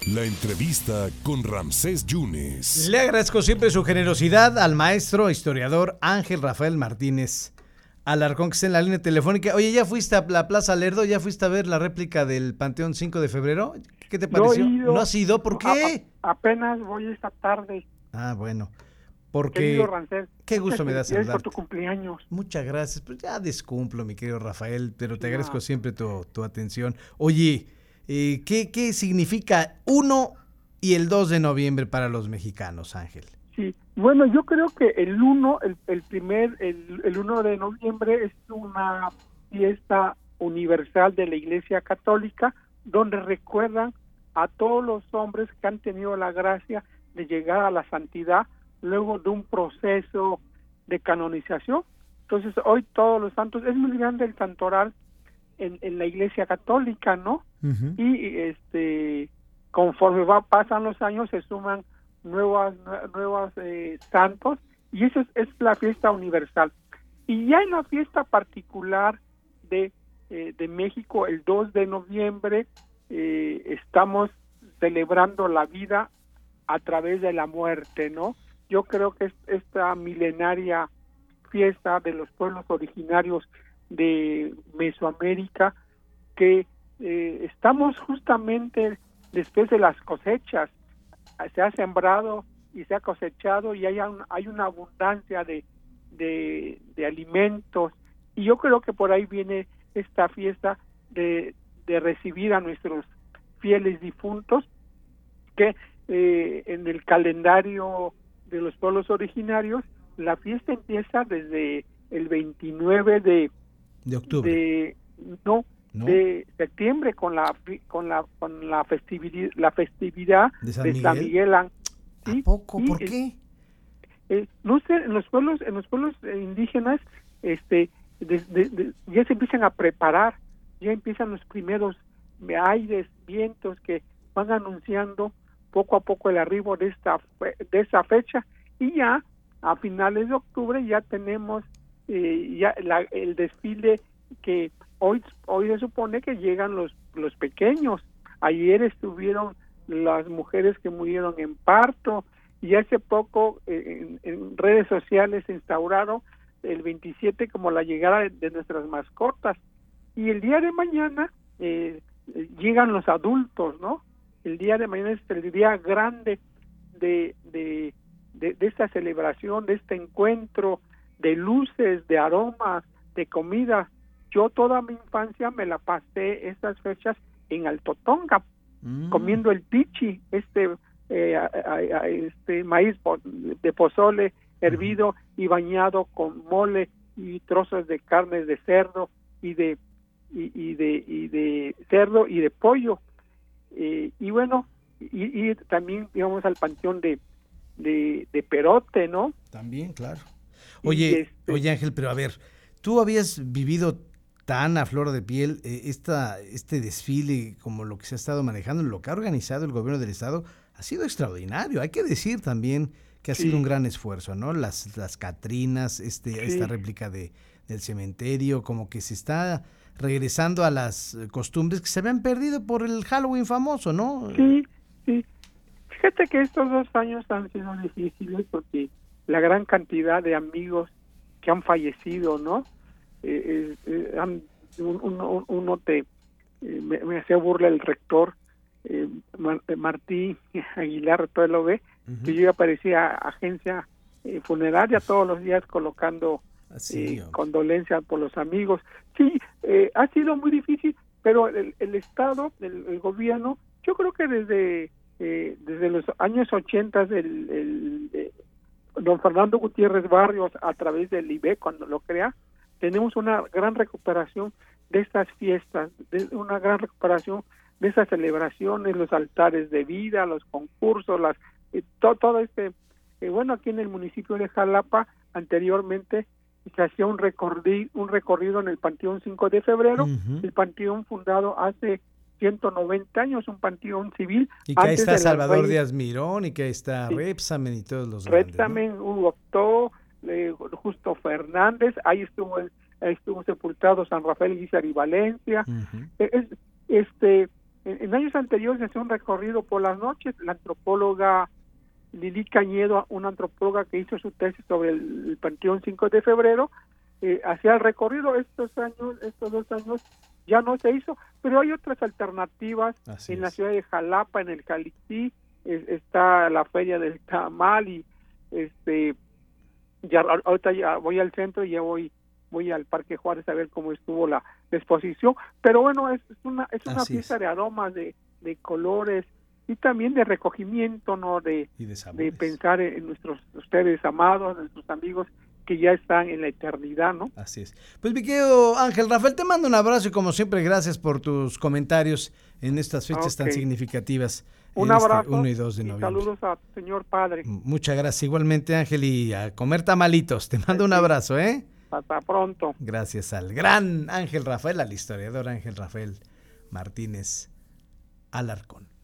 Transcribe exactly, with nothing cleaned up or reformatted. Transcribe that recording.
La entrevista con Ramsés Yunes. Le agradezco siempre su generosidad al maestro historiador Ángel Rafael Martínez Alarcón, que está en la línea telefónica. Oye, ¿ya fuiste a la Plaza Lerdo? ¿Ya fuiste a ver la réplica del Panteón cinco de febrero? ¿Qué te pareció? No, he ido, ¿No has ido? ¿Por qué? A, a, apenas voy esta tarde. Ah, bueno. Porque... Querido Rancés, qué gusto me da saludarte. por tu cumpleaños. Muchas gracias. Pues ya descumplo, mi querido Rafael, pero te No. agradezco siempre tu, tu atención. Oye, eh, ¿qué, ¿qué significa uno y el dos de noviembre para los mexicanos, Ángel? Sí, bueno, yo creo que el uno, el, el primer, el, el uno de noviembre es una fiesta universal de la Iglesia Católica, donde recuerdan a todos los hombres que han tenido la gracia de llegar a la santidad luego de un proceso de canonización. Entonces, hoy todos los santos, es muy grande el santoral en, en la Iglesia Católica, ¿no? Uh-huh. Y este, conforme va pasan los años, se suman nuevas nuevas eh, santos, y eso es, es la fiesta universal. Y ya en la fiesta particular de eh, de México, el dos de noviembre, eh, estamos celebrando la vida a través de la muerte, ¿no? Yo creo que es esta milenaria fiesta de los pueblos originarios de Mesoamérica, que eh, estamos justamente después de las cosechas. Se ha sembrado y se ha cosechado, y hay, un, hay una abundancia de, de, de alimentos, y yo creo que por ahí viene esta fiesta de, de recibir a nuestros fieles difuntos, que eh, en el calendario de los pueblos originarios la fiesta empieza desde el veintinueve de, de octubre, de, no, ¿No? de septiembre, con la con la con la festividad la festividad de San de Miguel, San Miguel ¿sí? ¿A poco? ¿Por y, qué? Eh, no sé, en los pueblos en los pueblos indígenas, este, de, de, de, ya se empiezan a preparar, ya empiezan los primeros aires, vientos que van anunciando poco a poco el arribo de esta de esa fecha, y ya a finales de octubre ya tenemos eh, ya la, el desfile que hoy hoy se supone que llegan los los pequeños. Ayer estuvieron las mujeres que murieron en parto, y hace poco eh, en, en redes sociales se instauraron el veintisiete como la llegada de, de nuestras mascotas, y el día de mañana eh, llegan los adultos, ¿no? El día de mañana es el día grande de, de, de, de esta celebración, de este encuentro de luces, de aromas, de comida. Yo toda mi infancia me la pasé estas fechas en Alto Tonga, mm. comiendo el pichi, este eh, a, a, a, este maíz de pozole hervido uh-huh. y bañado con mole y trozos de carne de cerdo y de y, y de y de cerdo y de pollo, eh, y bueno, y, y también íbamos al panteón de de, de Perote, ¿no? También, claro. Oye, este, oye Ángel, pero a ver, tú habías vivido tan a flor de piel eh, esta este desfile como lo que se ha estado manejando, lo que ha organizado el gobierno del estado ha sido extraordinario. Hay que decir también que ha sí. sido un gran esfuerzo, ¿no? Las las catrinas, este sí. esta réplica de del cementerio, como que se está regresando a las costumbres que se habían perdido por el Halloween famoso, ¿no? Sí, sí. Fíjate que estos dos años han sido difíciles porque la gran cantidad de amigos que han fallecido, ¿no? Eh, eh, han, uno, uno te eh, me, me hacía burla el rector eh, Martí Aguilar, todo lo ve, uh-huh. que yo aparecía a agencia eh, funeraria todos los días colocando eh, condolencias por los amigos. Sí, eh, ha sido muy difícil, pero el, el Estado, el, el gobierno, yo creo que desde eh, desde los años ochenta del el, eh, don Fernando Gutiérrez Barrios, a través del I B E, cuando lo crea, tenemos una gran recuperación de estas fiestas, de una gran recuperación de esas celebraciones, los altares de vida, los concursos, las eh, to, todo este, eh, bueno, aquí en el municipio de Jalapa, anteriormente se hacía un recorrido, un recorrido en el Panteón cinco de febrero, uh-huh. el panteón fundado hace ciento noventa años, un panteón civil. Y que ahí está Salvador Reyes, Díaz Mirón, y que ahí está sí. Repsamen y todos los Repsamen, grandes, ¿no? Hugo Octó, eh, Justo Fernández, ahí estuvo ahí estuvo sepultado San Rafael Guizar y Valencia. Uh-huh. Es, este En, en años anteriores se hacía un recorrido por las noches. La antropóloga Lili Cañedo, una antropóloga que hizo su tesis sobre el, el Panteón cinco de febrero, eh, hacía el recorrido. Estos años, estos dos años ya no se hizo, pero hay otras alternativas. Así en es. La ciudad de Jalapa, en el Calixtí, es, está la Feria del Tamal y este ya ahorita ya voy al centro y ya voy voy al Parque Juárez a ver cómo estuvo la, la exposición, pero bueno, es, es una es una Así fiesta es. de aromas, de, de colores y también de recogimiento, ¿no? De, de, de pensar en nuestros ustedes amados, nuestros amigos que ya están en la eternidad, ¿no? Así es. Pues mi querido Ángel Rafael, te mando un abrazo y como siempre gracias por tus comentarios en estas fechas okay. tan significativas. Un abrazo este uno y dos de y noviembre. Saludos a señor padre. Muchas gracias igualmente, Ángel, y a comer tamalitos. Te mando sí. un abrazo, ¿eh? Hasta pronto. Gracias al gran Ángel Rafael, al historiador Ángel Rafael Martínez Alarcón.